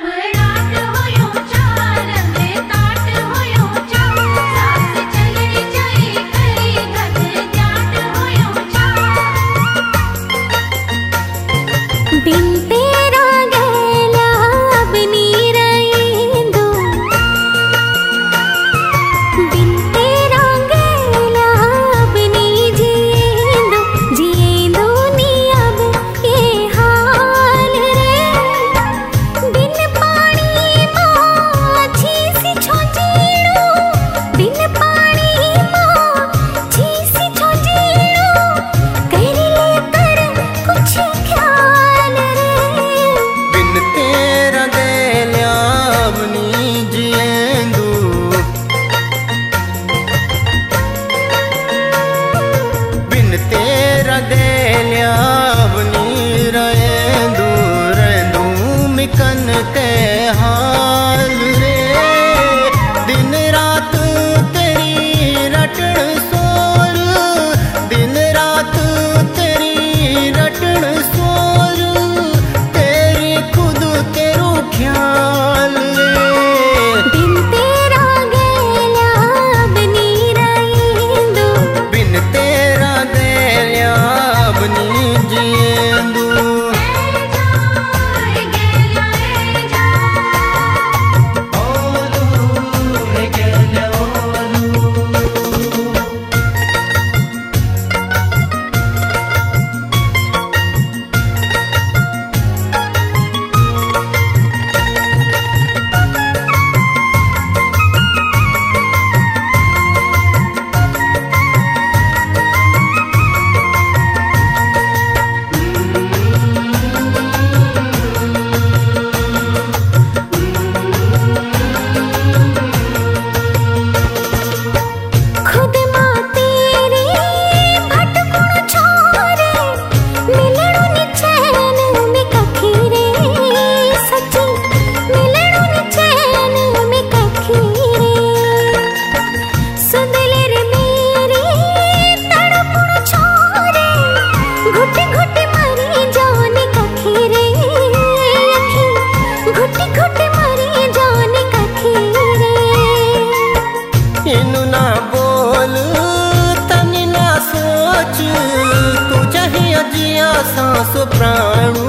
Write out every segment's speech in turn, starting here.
सांसु प्राणु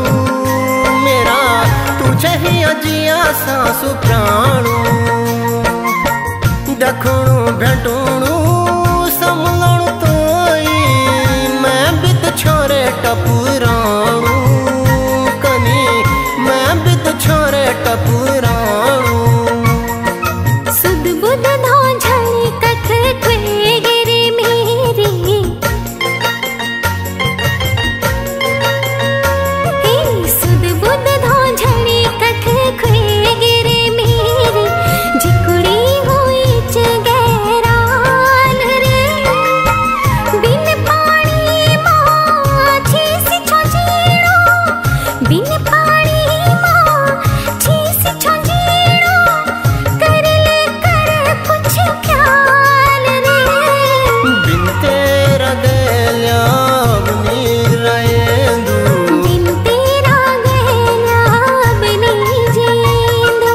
मेरा तुझे ही अजिया सांसु प्राणु दखणु भेटणु समलण तोई मैं बित छोरे टपुराणु कनी मैं बित छोरे टपुराणु सुध बुध धो झड़ी कठ खुए गिरे मेरी सुध बुध धो झड़ी कठ खुए गिरे मेरी जिकुड़ी हुई गहरान रे बिन पानी माछी सी छोजीड़ो बिन पानी माछी सी छोजीड़ो कर ले कर कुछ ख्याल रे बिन तेरा गैल्या रहेंदू बिन तेरा गैला बनी जींदू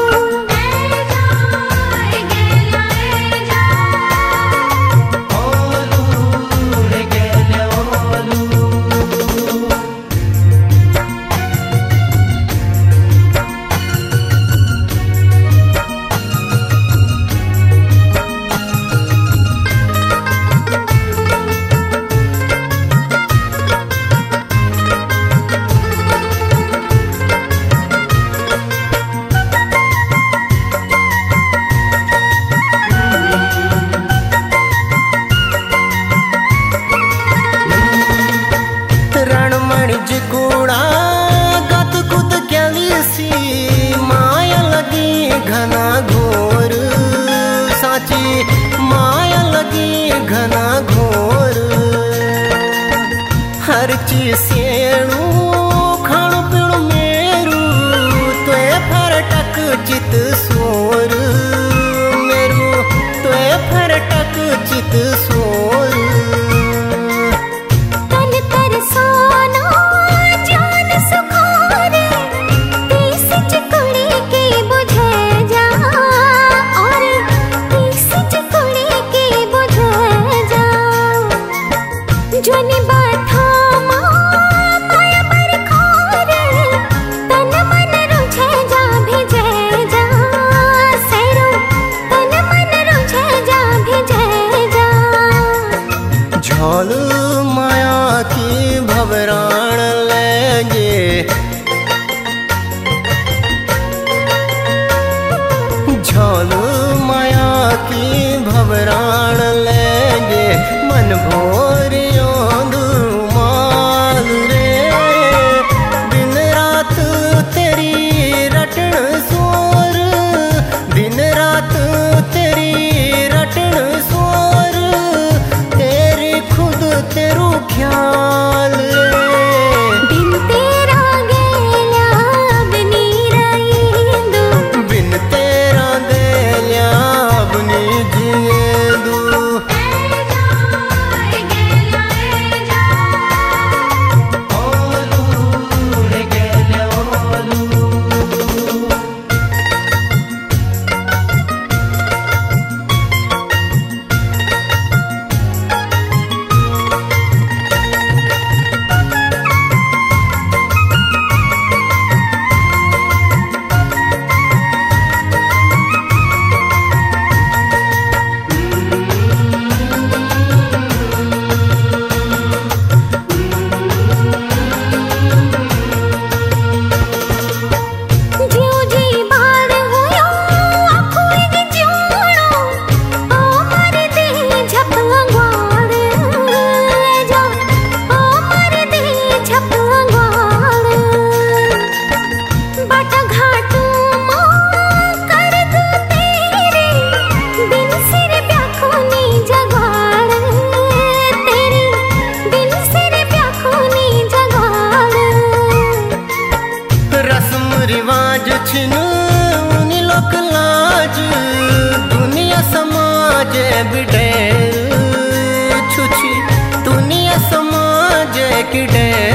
रणमणि जिकुड़ा गत कुत कैलीसी माया लगी घना घोर साची माया लगी घना घोर हर चीज सेणु खाणु पीणु मेरू त्वे फरटक चित सोर मेरू त्वे फरटक चित सोर तन तरसाना जान सुखारे तीस चिकुड़ी के रिवाज छिन उनी लोक लाज दुनिया समाज बिडेर छुछी दुनिया समाज की डेर